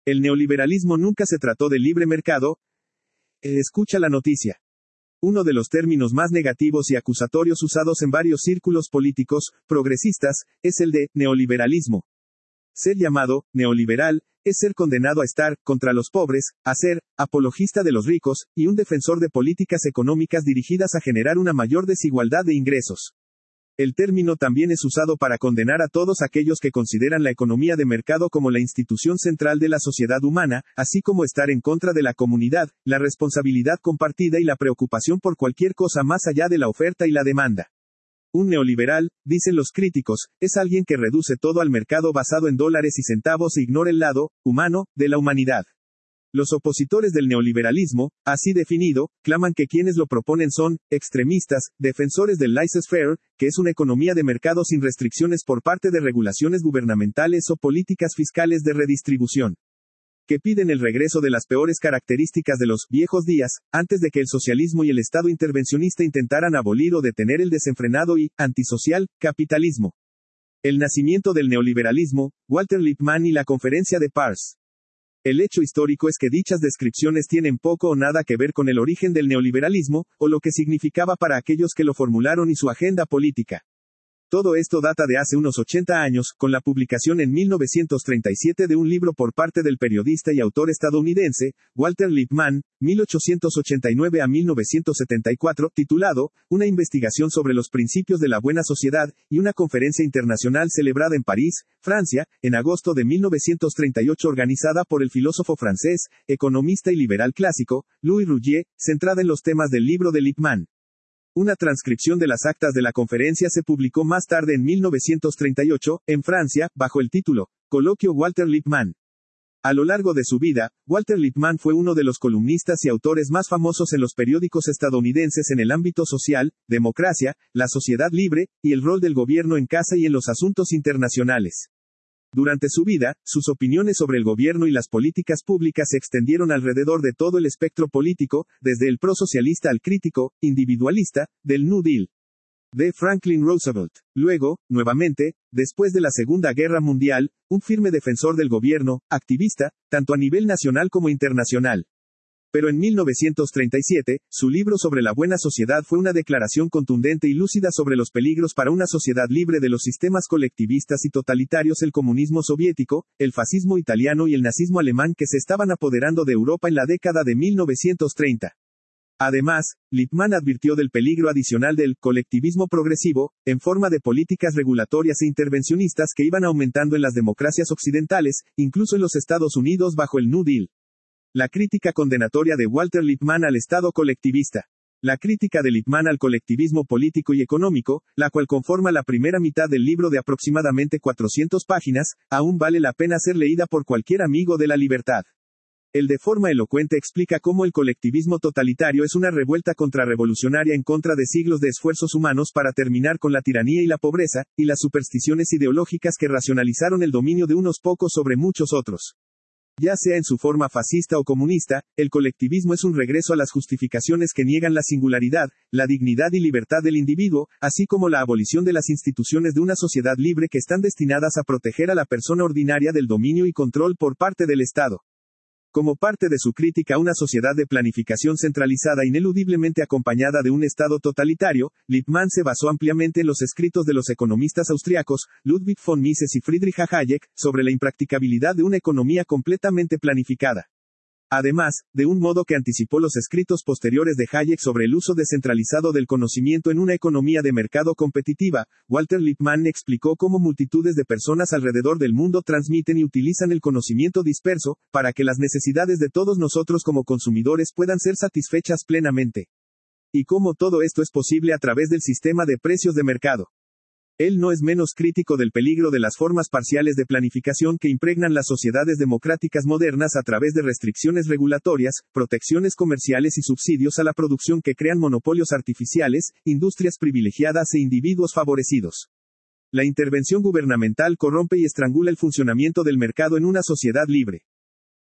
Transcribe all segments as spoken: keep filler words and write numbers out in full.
El neoliberalismo nunca se trató de libre mercado. Eh, escucha la noticia. Uno de los términos más negativos y acusatorios usados en varios círculos políticos progresistas es el de neoliberalismo. Ser llamado neoliberal es ser condenado a estar contra los pobres, a ser apologista de los ricos, y un defensor de políticas económicas dirigidas a generar una mayor desigualdad de ingresos. El término también es usado para condenar a todos aquellos que consideran la economía de mercado como la institución central de la sociedad humana, así como estar en contra de la comunidad, la responsabilidad compartida y la preocupación por cualquier cosa más allá de la oferta y la demanda. Un neoliberal, dicen los críticos, es alguien que reduce todo al mercado basado en dólares y centavos e ignora el lado humano de la humanidad. Los opositores del neoliberalismo, así definido, claman que quienes lo proponen son extremistas, defensores del laissez-faire, que es una economía de mercado sin restricciones por parte de regulaciones gubernamentales o políticas fiscales de redistribución, que piden el regreso de las peores características de los viejos días, antes de que el socialismo y el Estado intervencionista intentaran abolir o detener el desenfrenado y antisocial capitalismo. El nacimiento del neoliberalismo, Walter Lippmann y la Conferencia de París. El hecho histórico es que dichas descripciones tienen poco o nada que ver con el origen del neoliberalismo, o lo que significaba para aquellos que lo formularon y su agenda política. Todo esto data de hace unos ochenta años, con la publicación en mil novecientos treinta y siete de un libro por parte del periodista y autor estadounidense, Walter Lippmann, mil ochocientos ochenta y nueve a mil novecientos setenta y cuatro, titulado, Una investigación sobre los principios de la buena sociedad, y una conferencia internacional celebrada en París, Francia, en agosto de mil novecientos treinta y ocho organizada por el filósofo francés, economista y liberal clásico, Louis Rougier, centrada en los temas del libro de Lippmann. Una transcripción de las actas de la conferencia se publicó más tarde en mil novecientos treinta y ocho, en Francia, bajo el título, Coloquio Walter Lippmann. A lo largo de su vida, Walter Lippmann fue uno de los columnistas y autores más famosos en los periódicos estadounidenses en el ámbito social, democracia, la sociedad libre, y el rol del gobierno en casa y en los asuntos internacionales. Durante su vida, sus opiniones sobre el gobierno y las políticas públicas se extendieron alrededor de todo el espectro político, desde el prosocialista al crítico, individualista, del New Deal de Franklin Roosevelt. Luego, nuevamente, después de la Segunda Guerra Mundial, un firme defensor del gobierno, activista, tanto a nivel nacional como internacional. Pero en mil novecientos treinta y siete, su libro sobre la buena sociedad fue una declaración contundente y lúcida sobre los peligros para una sociedad libre de los sistemas colectivistas y totalitarios, el comunismo soviético, el fascismo italiano y el nazismo alemán que se estaban apoderando de Europa en la década de mil novecientos treinta. Además, Lippmann advirtió del peligro adicional del colectivismo progresivo, en forma de políticas regulatorias e intervencionistas que iban aumentando en las democracias occidentales, incluso en los Estados Unidos bajo el New Deal. La crítica condenatoria de Walter Lippmann al Estado colectivista. La crítica de Lippmann al colectivismo político y económico, la cual conforma la primera mitad del libro de aproximadamente cuatrocientas páginas, aún vale la pena ser leída por cualquier amigo de la libertad. Él de forma elocuente explica cómo el colectivismo totalitario es una revuelta contrarrevolucionaria en contra de siglos de esfuerzos humanos para terminar con la tiranía y la pobreza, y las supersticiones ideológicas que racionalizaron el dominio de unos pocos sobre muchos otros. Ya sea en su forma fascista o comunista, el colectivismo es un regreso a las justificaciones que niegan la singularidad, la dignidad y libertad del individuo, así como la abolición de las instituciones de una sociedad libre que están destinadas a proteger a la persona ordinaria del dominio y control por parte del Estado. Como parte de su crítica a una sociedad de planificación centralizada ineludiblemente acompañada de un Estado totalitario, Lippmann se basó ampliamente en los escritos de los economistas austriacos, Ludwig von Mises y Friedrich Hayek, sobre la impracticabilidad de una economía completamente planificada. Además, de un modo que anticipó los escritos posteriores de Hayek sobre el uso descentralizado del conocimiento en una economía de mercado competitiva, Walter Lippmann explicó cómo multitudes de personas alrededor del mundo transmiten y utilizan el conocimiento disperso, para que las necesidades de todos nosotros como consumidores puedan ser satisfechas plenamente. Y cómo todo esto es posible a través del sistema de precios de mercado. Él no es menos crítico del peligro de las formas parciales de planificación que impregnan las sociedades democráticas modernas a través de restricciones regulatorias, protecciones comerciales y subsidios a la producción que crean monopolios artificiales, industrias privilegiadas e individuos favorecidos. La intervención gubernamental corrompe y estrangula el funcionamiento del mercado en una sociedad libre.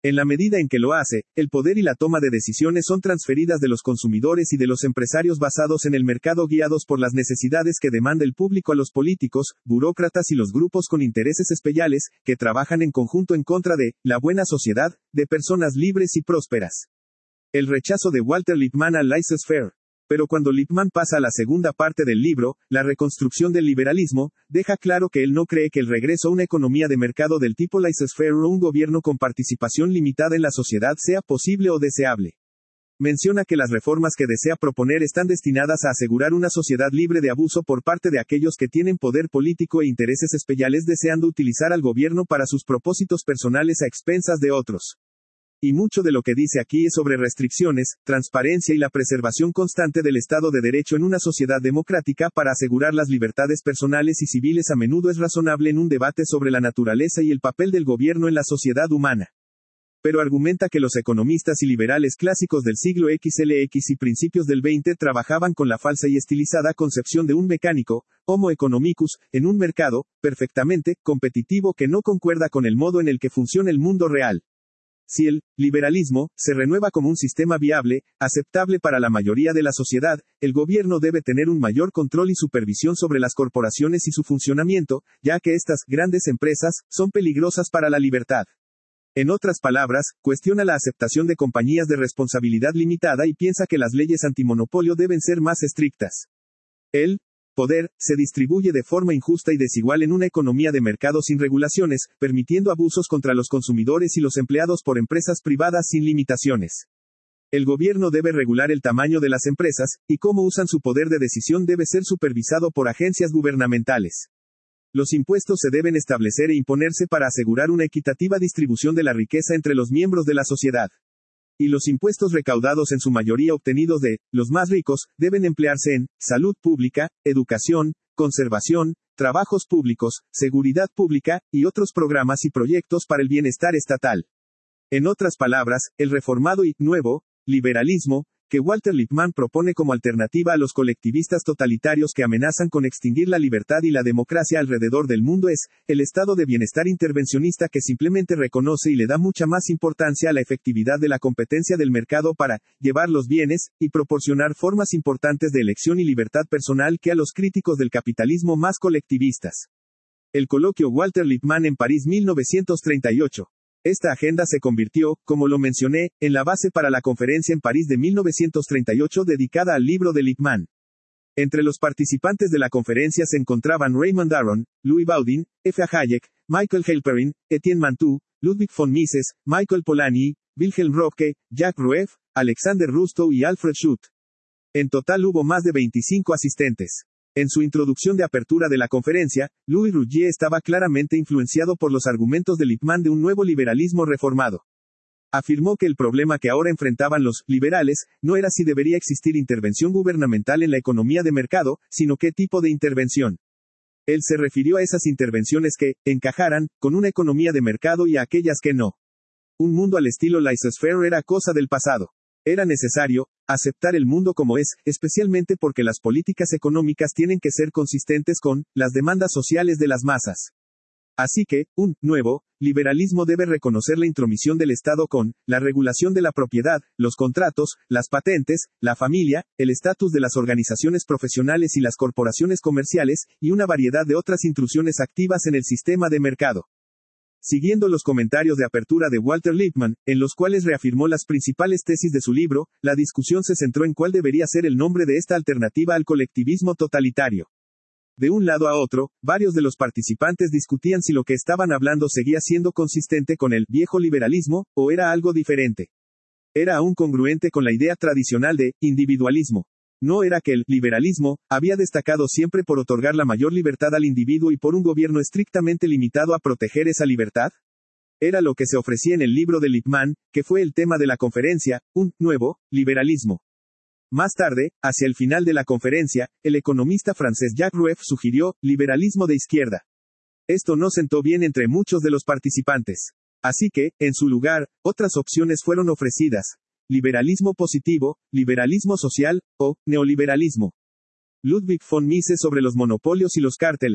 En la medida en que lo hace, el poder y la toma de decisiones son transferidas de los consumidores y de los empresarios basados en el mercado guiados por las necesidades que demanda el público a los políticos, burócratas y los grupos con intereses especiales, que trabajan en conjunto en contra de la buena sociedad, de personas libres y prósperas. El rechazo de Walter Lippmann al laissez-faire. Pero cuando Lippmann pasa a la segunda parte del libro, La reconstrucción del liberalismo, deja claro que él no cree que el regreso a una economía de mercado del tipo laissez-faire o un gobierno con participación limitada en la sociedad sea posible o deseable. Menciona que las reformas que desea proponer están destinadas a asegurar una sociedad libre de abuso por parte de aquellos que tienen poder político e intereses especiales deseando utilizar al gobierno para sus propósitos personales a expensas de otros. Y mucho de lo que dice aquí es sobre restricciones, transparencia y la preservación constante del Estado de Derecho en una sociedad democrática para asegurar las libertades personales y civiles. A menudo es razonable en un debate sobre la naturaleza y el papel del gobierno en la sociedad humana. Pero argumenta que los economistas y liberales clásicos del siglo equis ele equis y principios del veinte trabajaban con la falsa y estilizada concepción de un mecánico, Homo economicus, en un mercado, perfectamente, competitivo que no concuerda con el modo en el que funciona el mundo real. Si el liberalismo se renueva como un sistema viable, aceptable para la mayoría de la sociedad, el gobierno debe tener un mayor control y supervisión sobre las corporaciones y su funcionamiento, ya que estas grandes empresas son peligrosas para la libertad. En otras palabras, cuestiona la aceptación de compañías de responsabilidad limitada y piensa que las leyes antimonopolio deben ser más estrictas. El poder se distribuye de forma injusta y desigual en una economía de mercado sin regulaciones, permitiendo abusos contra los consumidores y los empleados por empresas privadas sin limitaciones. El gobierno debe regular el tamaño de las empresas, y cómo usan su poder de decisión debe ser supervisado por agencias gubernamentales. Los impuestos se deben establecer e imponerse para asegurar una equitativa distribución de la riqueza entre los miembros de la sociedad. Y los impuestos recaudados, en su mayoría obtenidos de los más ricos, deben emplearse en salud pública, educación, conservación, trabajos públicos, seguridad pública, y otros programas y proyectos para el bienestar estatal. En otras palabras, el reformado y nuevo liberalismo, que Walter Lippmann propone como alternativa a los colectivistas totalitarios que amenazan con extinguir la libertad y la democracia alrededor del mundo, es el estado de bienestar intervencionista que simplemente reconoce y le da mucha más importancia a la efectividad de la competencia del mercado para llevar los bienes, y proporcionar formas importantes de elección y libertad personal que a los críticos del capitalismo más colectivistas. El coloquio Walter Lippmann en París mil novecientos treinta y ocho. Esta agenda se convirtió, como lo mencioné, en la base para la conferencia en París de mil novecientos treinta y ocho dedicada al libro de Lippmann. Entre los participantes de la conferencia se encontraban Raymond Aron, Louis Baudin, F. A. Hayek, Michael Halperin, Etienne Mantoux, Ludwig von Mises, Michael Polanyi, Wilhelm Röpke, Jacques Rueff, Alexander Rustow y Alfred Schutt. En total hubo más de veinticinco asistentes. En su introducción de apertura de la conferencia, Louis Rougier estaba claramente influenciado por los argumentos de Lippmann de un nuevo liberalismo reformado. Afirmó que el problema que ahora enfrentaban los liberales no era si debería existir intervención gubernamental en la economía de mercado, sino qué tipo de intervención. Él se refirió a esas intervenciones que encajaran con una economía de mercado y a aquellas que no. Un mundo al estilo laissez-faire era cosa del pasado. Era necesario aceptar el mundo como es, especialmente porque las políticas económicas tienen que ser consistentes con las demandas sociales de las masas. Así que, un nuevo liberalismo debe reconocer la intromisión del Estado con la regulación de la propiedad, los contratos, las patentes, la familia, el estatus de las organizaciones profesionales y las corporaciones comerciales, y una variedad de otras intrusiones activas en el sistema de mercado. Siguiendo los comentarios de apertura de Walter Lippmann, en los cuales reafirmó las principales tesis de su libro, la discusión se centró en cuál debería ser el nombre de esta alternativa al colectivismo totalitario. De un lado a otro, varios de los participantes discutían si lo que estaban hablando seguía siendo consistente con el viejo liberalismo, o era algo diferente. Era aún congruente con la idea tradicional de individualismo. ¿No era que el liberalismo había destacado siempre por otorgar la mayor libertad al individuo y por un gobierno estrictamente limitado a proteger esa libertad? Era lo que se ofrecía en el libro de Lippmann, que fue el tema de la conferencia, un nuevo liberalismo. Más tarde, hacia el final de la conferencia, el economista francés Jacques Rueff sugirió liberalismo de izquierda. Esto no sentó bien entre muchos de los participantes. Así que, en su lugar, otras opciones fueron ofrecidas. Liberalismo positivo, liberalismo social, o neoliberalismo. Ludwig von Mises sobre los monopolios y los cárteles.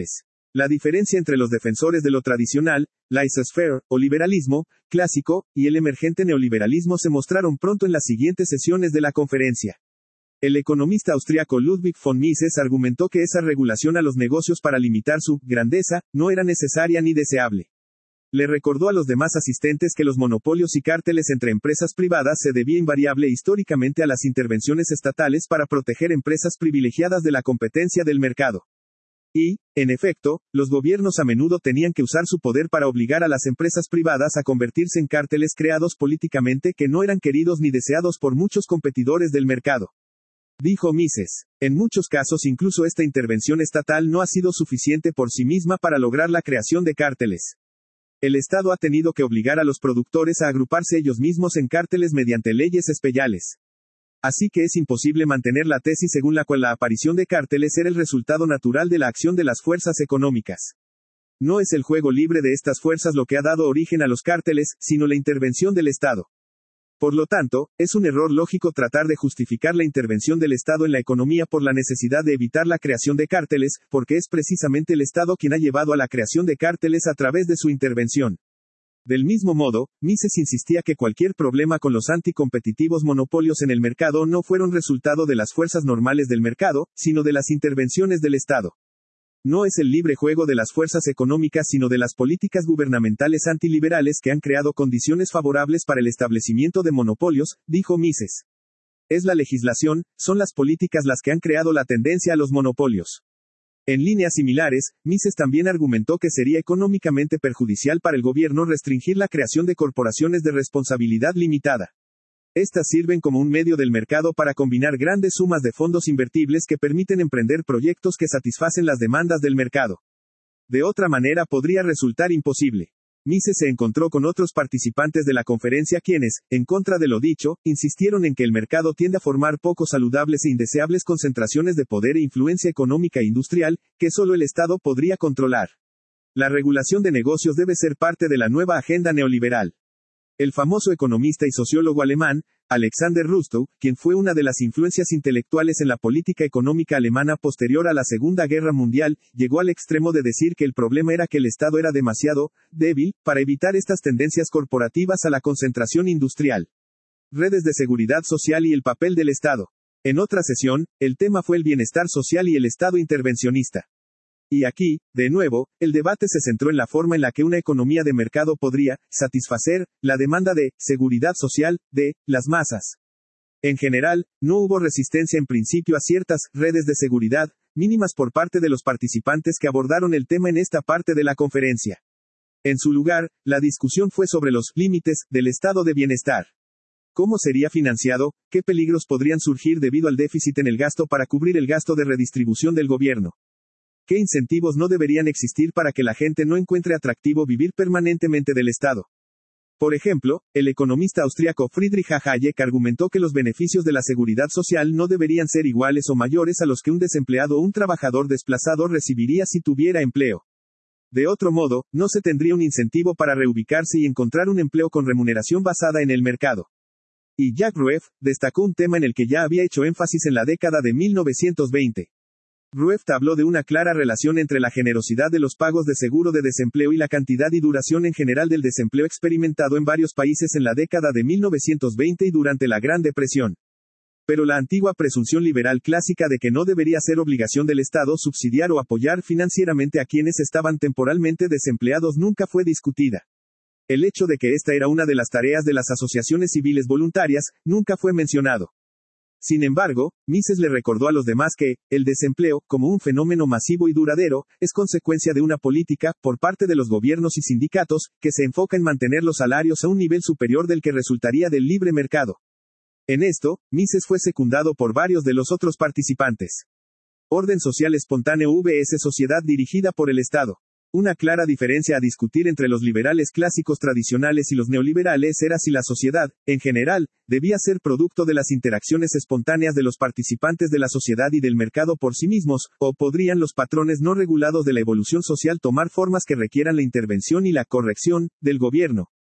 La diferencia entre los defensores de lo tradicional, laissez-faire, o liberalismo, clásico, y el emergente neoliberalismo se mostraron pronto en las siguientes sesiones de la conferencia. El economista austriaco Ludwig von Mises argumentó que esa regulación a los negocios para limitar su grandeza no era necesaria ni deseable. Le recordó a los demás asistentes que los monopolios y cárteles entre empresas privadas se debía invariable históricamente a las intervenciones estatales para proteger empresas privilegiadas de la competencia del mercado. Y, en efecto, los gobiernos a menudo tenían que usar su poder para obligar a las empresas privadas a convertirse en cárteles creados políticamente que no eran queridos ni deseados por muchos competidores del mercado. Dijo Mises. En muchos casos incluso esta intervención estatal no ha sido suficiente por sí misma para lograr la creación de cárteles. El Estado ha tenido que obligar a los productores a agruparse ellos mismos en cárteles mediante leyes especiales. Así que es imposible mantener la tesis según la cual la aparición de cárteles era el resultado natural de la acción de las fuerzas económicas. No es el juego libre de estas fuerzas lo que ha dado origen a los cárteles, sino la intervención del Estado. Por lo tanto, es un error lógico tratar de justificar la intervención del Estado en la economía por la necesidad de evitar la creación de cárteles, porque es precisamente el Estado quien ha llevado a la creación de cárteles a través de su intervención. Del mismo modo, Mises insistía que cualquier problema con los anticompetitivos monopolios en el mercado no fueron resultado de las fuerzas normales del mercado, sino de las intervenciones del Estado. No es el libre juego de las fuerzas económicas sino de las políticas gubernamentales antiliberales que han creado condiciones favorables para el establecimiento de monopolios, dijo Mises. Es la legislación, son las políticas las que han creado la tendencia a los monopolios. En líneas similares, Mises también argumentó que sería económicamente perjudicial para el gobierno restringir la creación de corporaciones de responsabilidad limitada. Estas sirven como un medio del mercado para combinar grandes sumas de fondos invertibles que permiten emprender proyectos que satisfacen las demandas del mercado. De otra manera podría resultar imposible. Mises se encontró con otros participantes de la conferencia quienes, en contra de lo dicho, insistieron en que el mercado tiende a formar poco saludables e indeseables concentraciones de poder e influencia económica e industrial, que solo el Estado podría controlar. La regulación de negocios debe ser parte de la nueva agenda neoliberal. El famoso economista y sociólogo alemán, Alexander Rustow, quien fue una de las influencias intelectuales en la política económica alemana posterior a la Segunda Guerra Mundial, llegó al extremo de decir que el problema era que el Estado era demasiado débil para evitar estas tendencias corporativas a la concentración industrial. Redes de seguridad social y el papel del Estado. En otra sesión, el tema fue el bienestar social y el Estado intervencionista. Y aquí, de nuevo, el debate se centró en la forma en la que una economía de mercado podría satisfacer la demanda de seguridad social de las masas. En general, no hubo resistencia en principio a ciertas redes de seguridad mínimas por parte de los participantes que abordaron el tema en esta parte de la conferencia. En su lugar, la discusión fue sobre los límites del estado de bienestar. ¿Cómo sería financiado? ¿Qué peligros podrían surgir debido al déficit en el gasto para cubrir el gasto de redistribución del gobierno? ¿Qué incentivos no deberían existir para que la gente no encuentre atractivo vivir permanentemente del Estado? Por ejemplo, el economista austríaco Friedrich Hayek argumentó que los beneficios de la seguridad social no deberían ser iguales o mayores a los que un desempleado o un trabajador desplazado recibiría si tuviera empleo. De otro modo, no se tendría un incentivo para reubicarse y encontrar un empleo con remuneración basada en el mercado. Y Jacques Rueff destacó un tema en el que ya había hecho énfasis en la década de mil novecientos veinte. Rueff habló de una clara relación entre la generosidad de los pagos de seguro de desempleo y la cantidad y duración en general del desempleo experimentado en varios países en la década de mil novecientos veinte y durante la Gran Depresión. Pero la antigua presunción liberal clásica de que no debería ser obligación del Estado subsidiar o apoyar financieramente a quienes estaban temporalmente desempleados nunca fue discutida. El hecho de que esta era una de las tareas de las asociaciones civiles voluntarias, nunca fue mencionado. Sin embargo, Mises le recordó a los demás que, el desempleo, como un fenómeno masivo y duradero, es consecuencia de una política, por parte de los gobiernos y sindicatos, que se enfoca en mantener los salarios a un nivel superior del que resultaría del libre mercado. En esto, Mises fue secundado por varios de los otros participantes. Orden social espontáneo versus sociedad dirigida por el Estado. Una clara diferencia a discutir entre los liberales clásicos tradicionales y los neoliberales era si la sociedad, en general, debía ser producto de las interacciones espontáneas de los participantes de la sociedad y del mercado por sí mismos, o podrían los patrones no regulados de la evolución social tomar formas que requieran la intervención y la corrección del gobierno.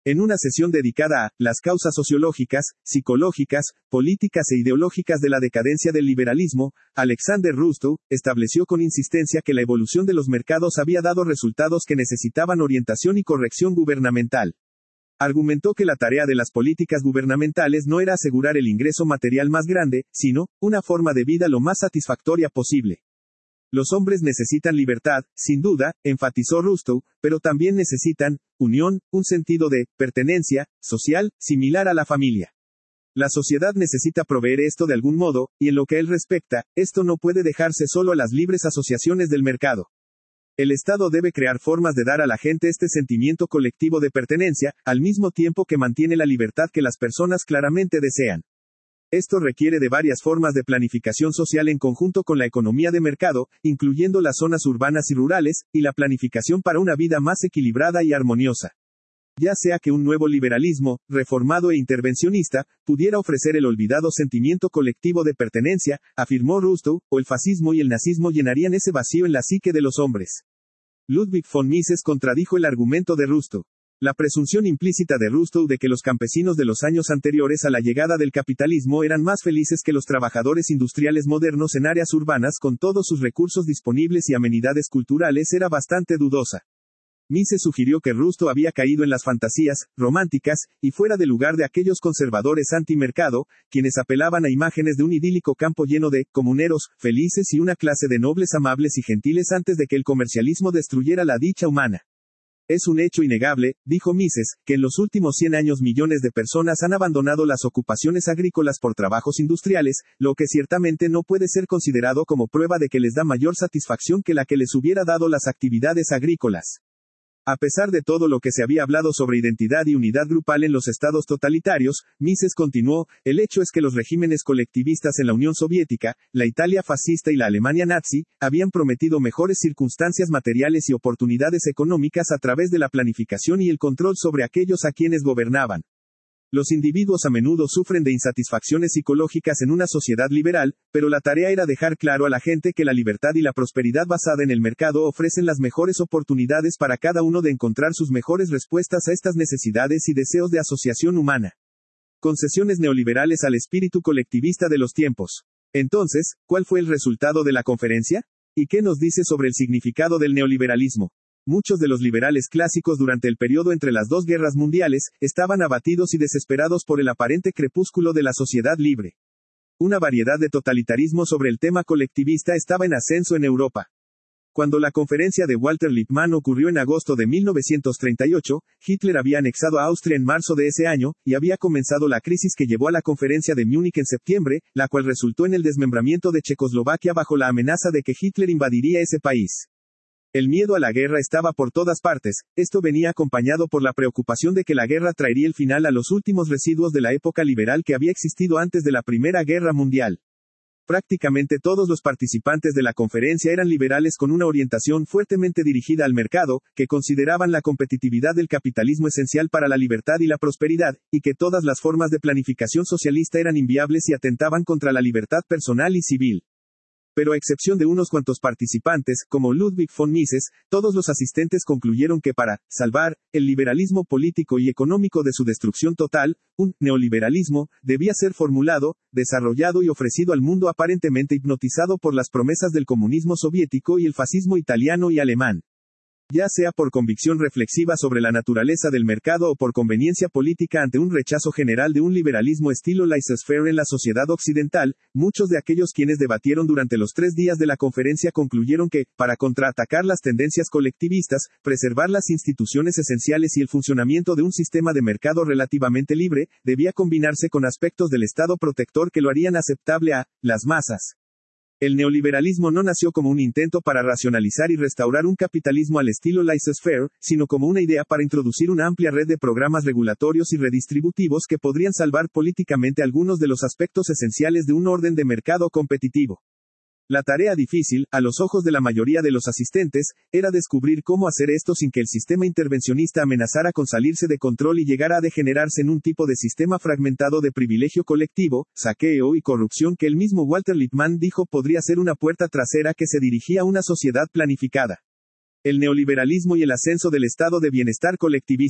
En una sesión dedicada a las causas sociológicas, psicológicas, políticas e ideológicas de la decadencia del liberalismo, Alexander Rustow estableció con insistencia que la evolución de los mercados había dado resultados que necesitaban orientación y corrección gubernamental. Argumentó que la tarea de las políticas gubernamentales no era asegurar el ingreso material más grande, sino una forma de vida lo más satisfactoria posible. Los hombres necesitan libertad, sin duda, enfatizó Rustow, pero también necesitan unión, un sentido de pertenencia social, similar a la familia. La sociedad necesita proveer esto de algún modo, y en lo que él respecta, esto no puede dejarse solo a las libres asociaciones del mercado. El Estado debe crear formas de dar a la gente este sentimiento colectivo de pertenencia, al mismo tiempo que mantiene la libertad que las personas claramente desean. Esto requiere de varias formas de planificación social en conjunto con la economía de mercado, incluyendo las zonas urbanas y rurales, y la planificación para una vida más equilibrada y armoniosa. Ya sea que un nuevo liberalismo, reformado e intervencionista, pudiera ofrecer el olvidado sentimiento colectivo de pertenencia, afirmó Rustow, o el fascismo y el nazismo llenarían ese vacío en la psique de los hombres. Ludwig von Mises contradijo el argumento de Rustow. La presunción implícita de Rustow de que los campesinos de los años anteriores a la llegada del capitalismo eran más felices que los trabajadores industriales modernos en áreas urbanas con todos sus recursos disponibles y amenidades culturales era bastante dudosa. Mises sugirió que Rustow había caído en las fantasías románticas y fuera de lugar de aquellos conservadores antimercado, quienes apelaban a imágenes de un idílico campo lleno de comuneros felices y una clase de nobles amables y gentiles antes de que el comercialismo destruyera la dicha humana. Es un hecho innegable, dijo Mises, que en los últimos cien años millones de personas han abandonado las ocupaciones agrícolas por trabajos industriales, lo que ciertamente no puede ser considerado como prueba de que les da mayor satisfacción que la que les hubiera dado las actividades agrícolas. A pesar de todo lo que se había hablado sobre identidad y unidad grupal en los estados totalitarios, Mises continuó, el hecho es que los regímenes colectivistas en la Unión Soviética, la Italia fascista y la Alemania nazi, habían prometido mejores circunstancias materiales y oportunidades económicas a través de la planificación y el control sobre aquellos a quienes gobernaban. Los individuos a menudo sufren de insatisfacciones psicológicas en una sociedad liberal, pero la tarea era dejar claro a la gente que la libertad y la prosperidad basada en el mercado ofrecen las mejores oportunidades para cada uno de encontrar sus mejores respuestas a estas necesidades y deseos de asociación humana. Concesiones neoliberales al espíritu colectivista de los tiempos. Entonces, ¿cuál fue el resultado de la conferencia? ¿Y qué nos dice sobre el significado del neoliberalismo? Muchos de los liberales clásicos durante el periodo entre las dos guerras mundiales, estaban abatidos y desesperados por el aparente crepúsculo de la sociedad libre. Una variedad de totalitarismo sobre el tema colectivista estaba en ascenso en Europa. Cuando la conferencia de Walter Lippmann ocurrió en agosto de mil novecientos treinta y ocho, Hitler había anexado a Austria en marzo de ese año, y había comenzado la crisis que llevó a la conferencia de Múnich en septiembre, la cual resultó en el desmembramiento de Checoslovaquia bajo la amenaza de que Hitler invadiría ese país. El miedo a la guerra estaba por todas partes, esto venía acompañado por la preocupación de que la guerra traería el final a los últimos residuos de la época liberal que había existido antes de la Primera Guerra Mundial. Prácticamente todos los participantes de la conferencia eran liberales con una orientación fuertemente dirigida al mercado, que consideraban la competitividad del capitalismo esencial para la libertad y la prosperidad, y que todas las formas de planificación socialista eran inviables y atentaban contra la libertad personal y civil. Pero a excepción de unos cuantos participantes, como Ludwig von Mises, todos los asistentes concluyeron que para salvar el liberalismo político y económico de su destrucción total, un neoliberalismo debía ser formulado, desarrollado y ofrecido al mundo aparentemente hipnotizado por las promesas del comunismo soviético y el fascismo italiano y alemán. Ya sea por convicción reflexiva sobre la naturaleza del mercado o por conveniencia política ante un rechazo general de un liberalismo estilo laissez-faire en la sociedad occidental, muchos de aquellos quienes debatieron durante los tres días de la conferencia concluyeron que, para contraatacar las tendencias colectivistas, preservar las instituciones esenciales y el funcionamiento de un sistema de mercado relativamente libre, debía combinarse con aspectos del Estado protector que lo harían aceptable a las masas. El neoliberalismo no nació como un intento para racionalizar y restaurar un capitalismo al estilo laissez-faire, sino como una idea para introducir una amplia red de programas regulatorios y redistributivos que podrían salvar políticamente algunos de los aspectos esenciales de un orden de mercado competitivo. La tarea difícil, a los ojos de la mayoría de los asistentes, era descubrir cómo hacer esto sin que el sistema intervencionista amenazara con salirse de control y llegara a degenerarse en un tipo de sistema fragmentado de privilegio colectivo, saqueo y corrupción que el mismo Walter Lippmann dijo podría ser una puerta trasera que se dirigía a una sociedad planificada. El neoliberalismo y el ascenso del estado de bienestar colectivista.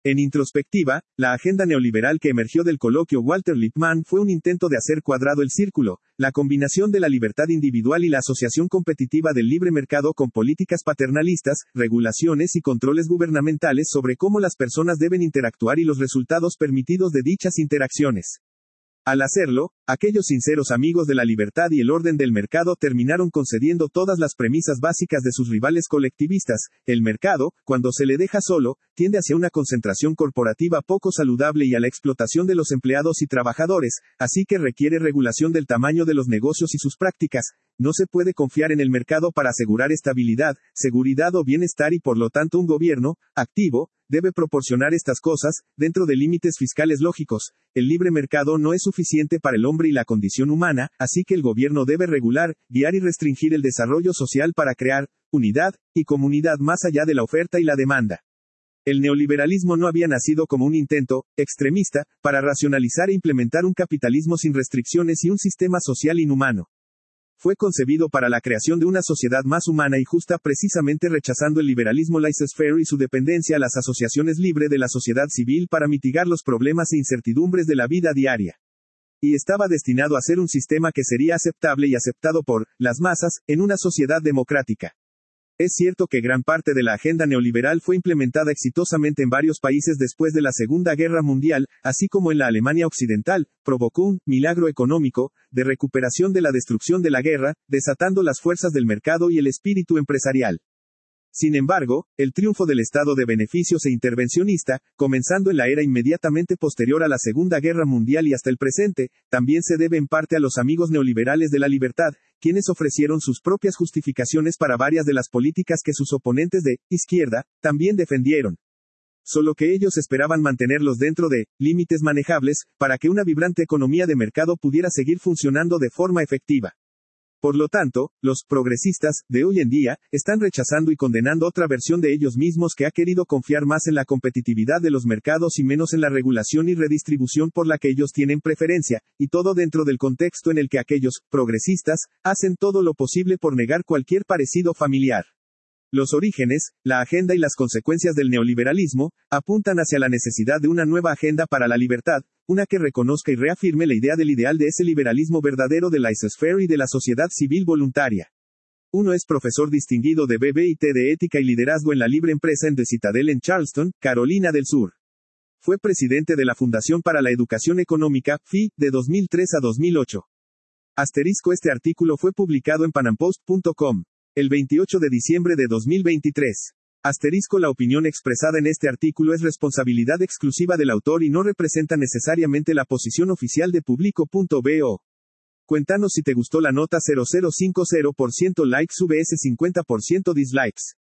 En introspectiva, la agenda neoliberal que emergió del coloquio Walter Lippmann fue un intento de hacer cuadrado el círculo, la combinación de la libertad individual y la asociación competitiva del libre mercado con políticas paternalistas, regulaciones y controles gubernamentales sobre cómo las personas deben interactuar y los resultados permitidos de dichas interacciones. Al hacerlo, aquellos sinceros amigos de la libertad y el orden del mercado terminaron concediendo todas las premisas básicas de sus rivales colectivistas. El mercado, cuando se le deja solo, tiende hacia una concentración corporativa poco saludable y a la explotación de los empleados y trabajadores, así que requiere regulación del tamaño de los negocios y sus prácticas. No se puede confiar en el mercado para asegurar estabilidad, seguridad o bienestar y por lo tanto un gobierno, activo, debe proporcionar estas cosas, dentro de límites fiscales lógicos. El libre mercado no es suficiente para el hombre y la condición humana, así que el gobierno debe regular, guiar y restringir el desarrollo social para crear unidad y comunidad más allá de la oferta y la demanda. El neoliberalismo no había nacido como un intento extremista para racionalizar e implementar un capitalismo sin restricciones y un sistema social inhumano. Fue concebido para la creación de una sociedad más humana y justa, precisamente rechazando el liberalismo laissez-faire y su dependencia a las asociaciones libres de la sociedad civil para mitigar los problemas e incertidumbres de la vida diaria. Y estaba destinado a ser un sistema que sería aceptable y aceptado por las masas en una sociedad democrática. Es cierto que gran parte de la agenda neoliberal fue implementada exitosamente en varios países después de la Segunda Guerra Mundial, así como en la Alemania Occidental, provocó un milagro económico, de recuperación de la destrucción de la guerra, desatando las fuerzas del mercado y el espíritu empresarial. Sin embargo, el triunfo del Estado de beneficios e intervencionista, comenzando en la era inmediatamente posterior a la Segunda Guerra Mundial y hasta el presente, también se debe en parte a los amigos neoliberales de la libertad, quienes ofrecieron sus propias justificaciones para varias de las políticas que sus oponentes de izquierda también defendieron. Solo que ellos esperaban mantenerlos dentro de límites manejables, para que una vibrante economía de mercado pudiera seguir funcionando de forma efectiva. Por lo tanto, los progresistas de hoy en día están rechazando y condenando otra versión de ellos mismos que ha querido confiar más en la competitividad de los mercados y menos en la regulación y redistribución por la que ellos tienen preferencia, y todo dentro del contexto en el que aquellos progresistas hacen todo lo posible por negar cualquier parecido familiar. Los orígenes, la agenda y las consecuencias del neoliberalismo apuntan hacia la necesidad de una nueva agenda para la libertad, una que reconozca y reafirme la idea del ideal de ese liberalismo verdadero de laissez-faire y de la sociedad civil voluntaria. Uno es profesor distinguido de B B I T de Ética y Liderazgo en la Libre Empresa en The Citadel en Charleston, Carolina del Sur. Fue presidente de la Fundación para la Educación Económica, F I, de dos mil tres a dos mil ocho. Asterisco Este artículo fue publicado en panampost punto com. El veintiocho de diciembre de dos mil veintitrés. Asterisco La opinión expresada en este artículo es responsabilidad exclusiva del autor y no representa necesariamente la posición oficial de Publico punto bo. Cuéntanos si te gustó la nota. Cero cero cincuenta por ciento likes vs cincuenta por ciento dislikes.